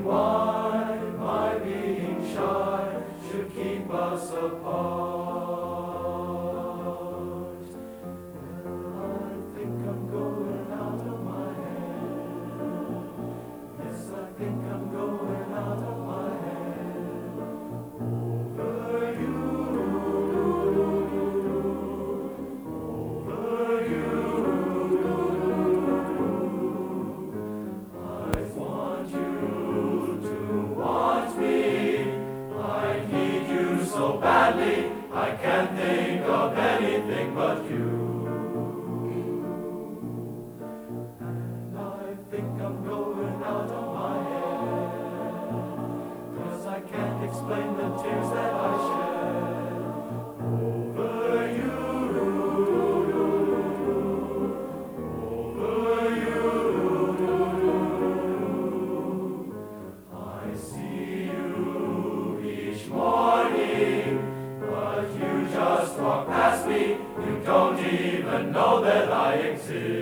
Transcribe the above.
why my being shy should keep us apart. Well, I think I'm going out of my head. Yes, I think I'm going out of my head. Over you, over you. I want you to want me. I need you so badly. I can't think of anything but you. And I think I'm going out of my head, 'cause I can't explain the tears that I shed over you, over you. I see you each morning, but you just walk past me. You don't even know that I exist.